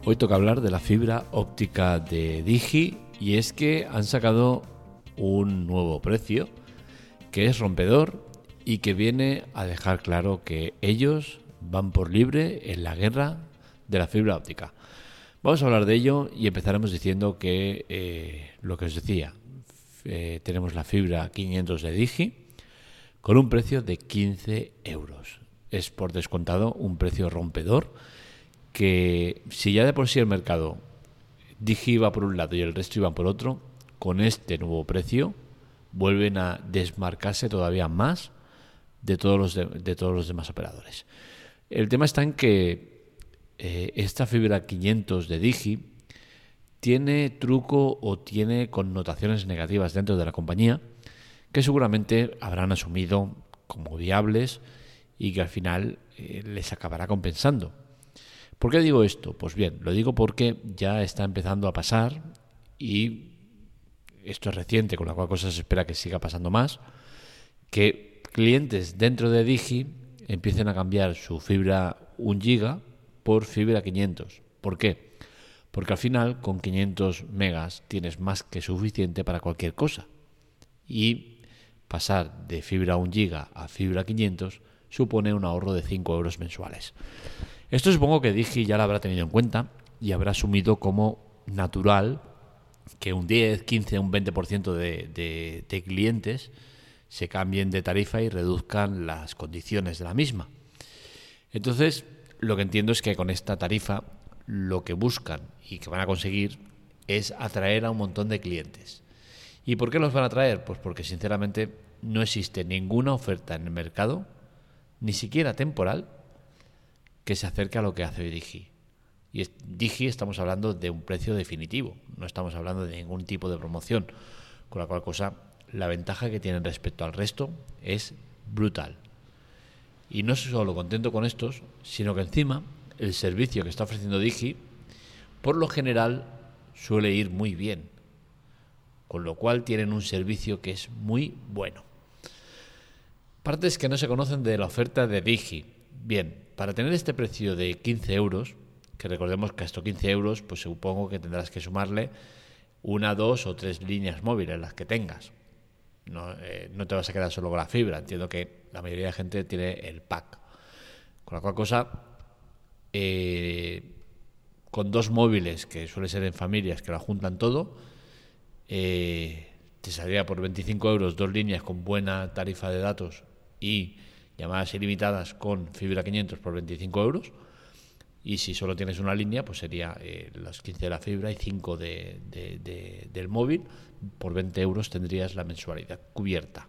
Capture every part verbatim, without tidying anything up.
Hoy toca hablar de la fibra óptica de Digi y es que han sacado un nuevo precio que es rompedor y que viene a dejar claro que ellos van por libre en la guerra de la fibra óptica. Vamos a hablar de ello y empezaremos diciendo que eh, lo que os decía, eh, tenemos la fibra quinientos de Digi con un precio de quince euros. Es por descontado un precio rompedor que, si ya de por sí el mercado Digi iba por un lado y el resto iba por otro, con este nuevo precio vuelven a desmarcarse todavía más de todos los, de, de todos los demás operadores. El tema está en que eh, esta fibra quinientos de Digi tiene truco o tiene connotaciones negativas dentro de la compañía que seguramente habrán asumido como viables y que al final eh, les acabará compensando. ¿Por qué digo esto? Pues bien, lo digo porque ya está empezando a pasar y esto es reciente, con la cual cosa se espera que siga pasando más, que clientes dentro de Digi empiecen a cambiar su fibra un giga por fibra quinientos. ¿Por qué? Porque al final con quinientos megas tienes más que suficiente para cualquier cosa y pasar de fibra un giga a fibra quinientos supone un ahorro de cinco euros mensuales. Esto supongo que Digi ya lo habrá tenido en cuenta y habrá asumido como natural que un diez, quince, un veinte por ciento de, de, de clientes se cambien de tarifa y reduzcan las condiciones de la misma. Entonces, lo que entiendo es que con esta tarifa lo que buscan y que van a conseguir es atraer a un montón de clientes. ¿Y por qué los van a atraer? Pues porque sinceramente no existe ninguna oferta en el mercado, ni siquiera temporal, que se acerque a lo que hace Digi. Y es, Digi estamos hablando de un precio definitivo, no estamos hablando de ningún tipo de promoción, con la cual cosa la ventaja que tienen respecto al resto es brutal. Y no solo contento con estos, sino que encima el servicio que está ofreciendo Digi por lo general suele ir muy bien, con lo cual tienen un servicio que es muy bueno. Partes que no se conocen de la oferta de Digi. Bien, para tener este precio de quince euros, que recordemos que a estos quince euros, pues supongo que tendrás que sumarle una, dos o tres líneas móviles, las que tengas. No, eh, no te vas a quedar solo con la fibra. Entiendo que la mayoría de gente tiene el pack. Con la cual cosa, eh, con dos móviles, que suele ser en familias que lo juntan todo, eh, te saldría por veinticinco euros dos líneas con buena tarifa de datos y llamadas ilimitadas con fibra quinientos por veinticinco euros. Y si solo tienes una línea, pues sería eh, las quince de la fibra y cinco de, de, de, del móvil. Por veinte euros tendrías la mensualidad cubierta.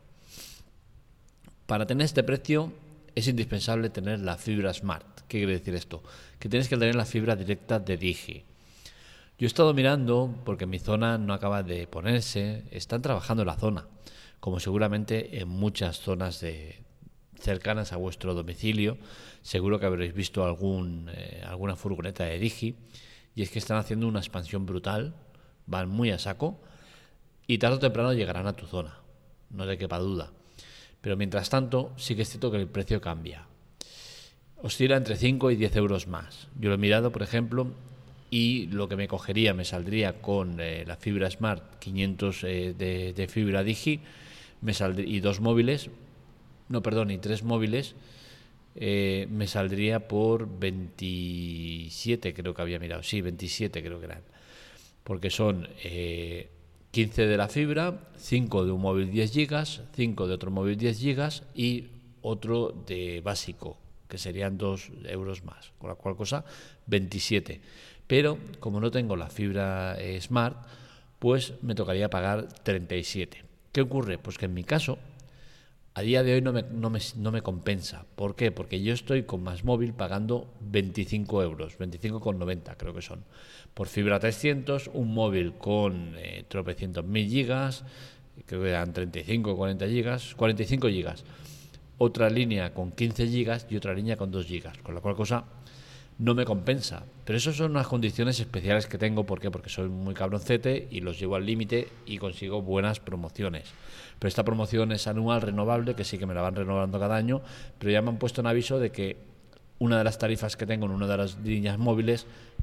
Para tener este precio es indispensable tener la fibra Smart. ¿Qué quiere decir esto? Que tienes que tener la fibra directa de Digi. Yo he estado mirando porque mi zona no acaba de ponerse. Están trabajando en la zona, como seguramente en muchas zonas de cercanas a vuestro domicilio. Seguro que habréis visto algún eh, alguna furgoneta de Digi, y es que están haciendo una expansión brutal, van muy a saco y tarde o temprano llegarán a tu zona, no te quepa duda. Pero mientras tanto sí que es cierto que el precio cambia, oscila entre cinco y diez euros más. Yo lo he mirado, por ejemplo, y lo que me cogería me saldría con eh, la fibra Smart quinientos eh, de, de fibra Digi me saldría, y dos móviles no perdón y tres móviles eh, me saldría por veintisiete, creo que había mirado, sí, veintisiete creo que eran, porque son eh, quince de la fibra, cinco de un móvil diez gigas, cinco de otro móvil diez gigas y otro de básico, que serían dos euros más, con la cual cosa veintisiete. Pero como no tengo la fibra eh, Smart, pues me tocaría pagar treinta y siete. ¿Qué ocurre? Pues que en mi caso a día de hoy no me, no, me, no me compensa. ¿Por qué? Porque yo estoy con MásMóvil pagando veinticinco euros, veinticinco con noventa creo que son, por fibra trescientos, un móvil con eh, tropecientos mil gigas, creo que eran treinta y cinco o cuarenta gigas, cuarenta y cinco gigas, otra línea con quince gigas y otra línea con dos gigas, con la cual cosa no me compensa. Pero esas son unas condiciones especiales que tengo. ¿Por qué? Porque soy muy cabroncete y los llevo al límite y consigo buenas promociones. Pero esta promoción es anual, renovable, que sí que me la van renovando cada año, pero ya me han puesto en aviso de que una de las tarifas que tengo en una de las líneas móviles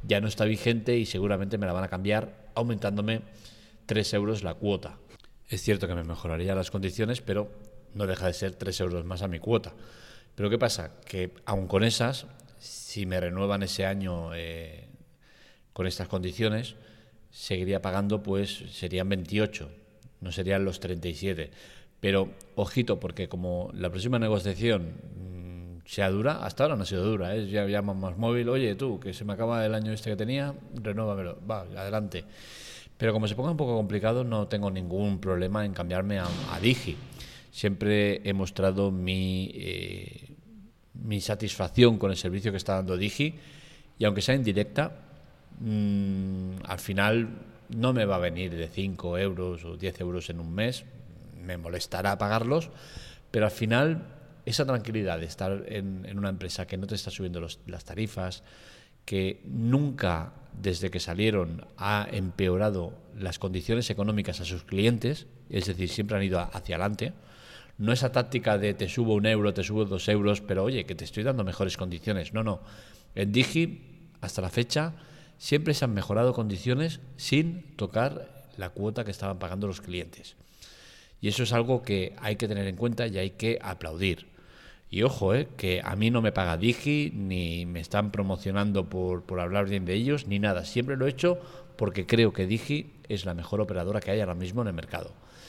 ya no está vigente y seguramente me la van a cambiar aumentándome tres euros la cuota. Es cierto que me mejoraría las condiciones, pero no deja de ser tres euros más a mi cuota. Pero ¿qué pasa? Que aun con esas, si me renuevan ese año eh, con estas condiciones, seguiría pagando, pues serían veintiocho, no serían los treinta y siete. Pero ojito, porque como la próxima negociación mmm, sea dura, hasta ahora no ha sido dura, ¿eh? Ya llaman más móvil, oye tú, que se me acaba el año este que tenía, renúvamelo, va, adelante. Pero como se ponga un poco complicado, no tengo ningún problema en cambiarme a, a Digi. Siempre he mostrado mi, eh, mi satisfacción con el servicio que está dando Digi, y aunque sea indirecta, mmm, al final no me va a venir de cinco euros o diez euros en un mes, me molestará pagarlos, pero al final esa tranquilidad de estar en, en una empresa que no te está subiendo los, las tarifas, que nunca desde que salieron ha empeorado las condiciones económicas a sus clientes, es decir, siempre han ido hacia adelante. No esa táctica de te subo un euro, te subo dos euros, pero oye, que te estoy dando mejores condiciones. No, no. En Digi, hasta la fecha, siempre se han mejorado condiciones sin tocar la cuota que estaban pagando los clientes. Y eso es algo que hay que tener en cuenta y hay que aplaudir. Y ojo, eh, que a mí no me paga Digi, ni me están promocionando por, por hablar bien de ellos, ni nada. Siempre lo he hecho porque creo que Digi es la mejor operadora que hay ahora mismo en el mercado.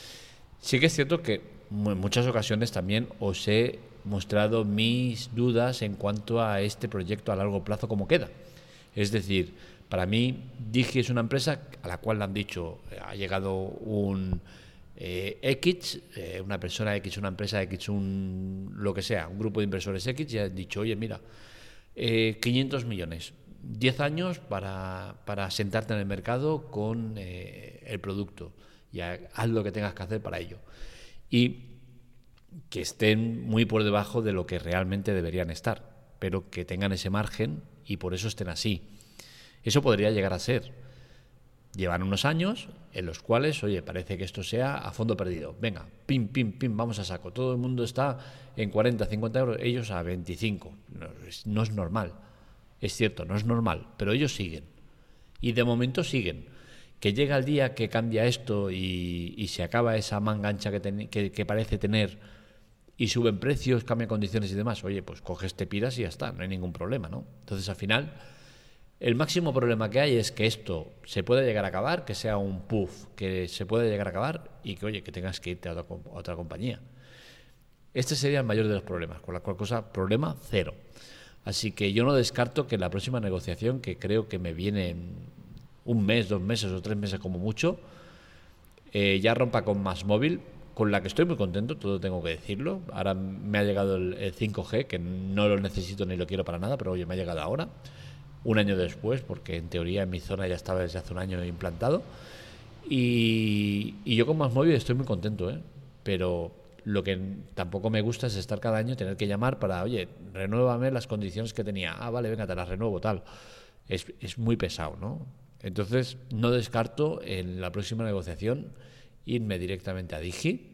Sí que es cierto que en muchas ocasiones también os he mostrado mis dudas en cuanto a este proyecto a largo plazo, cómo queda. Es decir, para mí Digi es una empresa a la cual le han dicho, ha llegado un... Eh, X, eh, una persona X, una empresa X, un lo que sea, un grupo de inversores X, y han dicho, oye, mira, eh, quinientos millones, diez años para, para sentarte en el mercado con eh, el producto, y haz lo que tengas que hacer para ello. Y que estén muy por debajo de lo que realmente deberían estar, pero que tengan ese margen y por eso estén así. Eso podría llegar a ser. Llevan unos años en los cuales, oye, parece que esto sea a fondo perdido. Venga, pim, pim, pim, vamos a saco. Todo el mundo está en cuarenta, cincuenta euros, ellos a veinticinco. No es, no es normal. Es cierto, no es normal, pero ellos siguen. Y de momento siguen. Que llega el día que cambia esto y, y se acaba esa manga ancha que, ten, que, que parece tener y suben precios, cambian condiciones y demás. Oye, pues coges, te piras y ya está, no hay ningún problema, ¿no? Entonces, al final... El máximo problema que hay es que esto se puede llegar a acabar, que sea un puff, que se puede llegar a acabar y que, oye, que tengas que irte a otra, a otra compañía. Este sería el mayor de los problemas, con la cual cosa, problema cero. Así que yo no descarto que en la próxima negociación, que creo que me viene en un mes, dos meses o tres meses como mucho, eh, ya rompa con MásMóvil, con la que estoy muy contento, todo tengo que decirlo. Ahora me ha llegado el, el cinco G, que no lo necesito ni lo quiero para nada, pero oye, me ha llegado ahora. Un año después, porque en teoría en mi zona ya estaba desde hace un año implantado. Y, y yo con MásMóvil estoy muy contento, ¿eh? Pero lo que tampoco me gusta es estar cada año, tener que llamar para, oye, renuévame las condiciones que tenía. Ah, vale, venga, te las renuevo, tal. Es, es muy pesado, ¿no? Entonces, no descarto en la próxima negociación irme directamente a Digi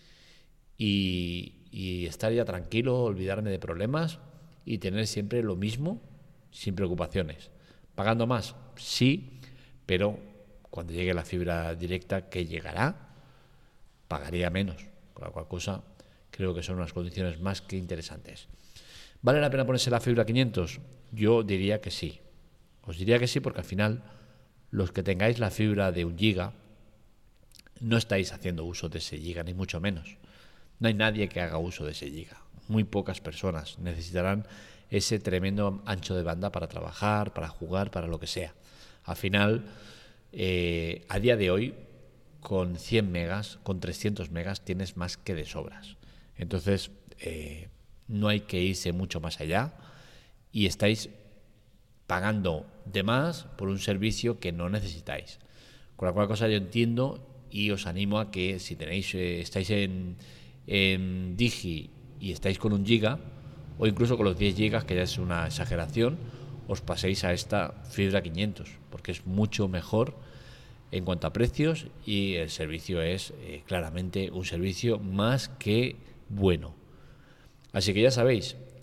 y, y estar ya tranquilo, olvidarme de problemas y tener siempre lo mismo, sin preocupaciones. ¿Pagando más? Sí, pero cuando llegue la fibra directa, que llegará, pagaría menos. Con la cual cosa, creo que son unas condiciones más que interesantes. ¿Vale la pena ponerse la fibra quinientos? Yo diría que sí. Os diría que sí porque al final, los que tengáis la fibra de un giga, no estáis haciendo uso de ese giga, ni mucho menos. No hay nadie que haga uso de ese giga. Muy pocas personas necesitarán ese tremendo ancho de banda para trabajar, para jugar, para lo que sea. Al final, eh, a día de hoy, con cien megas, con trescientos megas, tienes más que de sobras. Entonces, eh, no hay que irse mucho más allá y estáis pagando de más por un servicio que no necesitáis. Con la cual cosa yo entiendo y os animo a que si tenéis, eh, estáis en, en Digi y estáis con un giga, o incluso con los diez gigas, que ya es una exageración, os paséis a esta fibra quinientos, porque es mucho mejor en cuanto a precios y el servicio es eh, claramente un servicio más que bueno. Así que ya sabéis,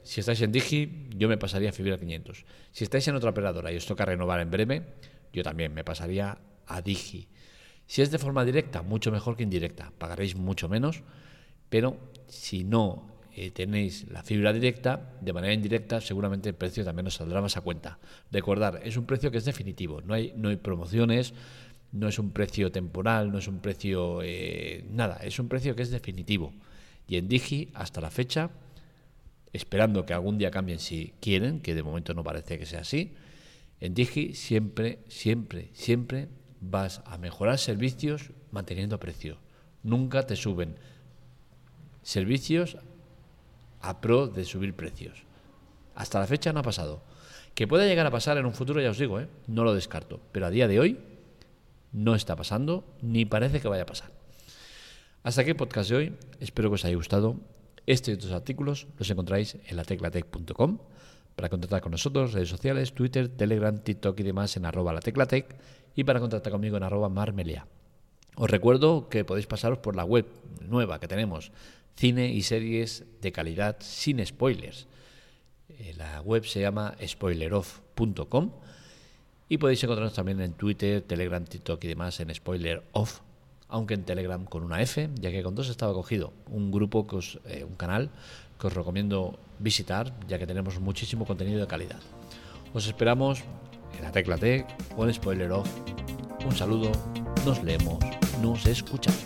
si estáis en Digi, yo me pasaría a fibra quinientos. Si estáis en otra operadora y os toca renovar en breve, yo también me pasaría a Digi. Si es de forma directa, mucho mejor que indirecta. Pagaréis mucho menos, pero si no eh, tenéis la fibra directa, de manera indirecta, seguramente el precio también os saldrá más a cuenta. Recordar, es un precio que es definitivo. No hay, no hay promociones, no es un precio temporal, no es un precio... Eh, nada, es un precio que es definitivo. Y en Digi, hasta la fecha, esperando que algún día cambien si quieren, que de momento no parece que sea así, en Digi siempre, siempre, siempre vas a mejorar servicios manteniendo precio. Nunca te suben servicios a pro de subir precios. Hasta la fecha no ha pasado. Que pueda llegar a pasar en un futuro, ya os digo, ¿eh? No lo descarto. Pero a día de hoy no está pasando, ni parece que vaya a pasar. Hasta aquí el podcast de hoy. Espero que os haya gustado. Este y otros artículos los encontráis en la teclatec punto com. Para contactar con nosotros, redes sociales, Twitter, Telegram, TikTok y demás en arroba la teclatec, y para contactar conmigo en arroba marmelia. Os recuerdo que podéis pasaros por la web nueva que tenemos, cine y series de calidad sin spoilers. La web se llama spoileroff punto com y podéis encontrarnos también en Twitter, Telegram, TikTok y demás en spoileroff, aunque en Telegram con una F, ya que con dos estaba cogido. Un grupo, que os, eh, un canal que os recomiendo visitar, ya que tenemos muchísimo contenido de calidad. Os esperamos en la Teclatec o en Spoiler Off. Un saludo, nos leemos, nos escuchamos.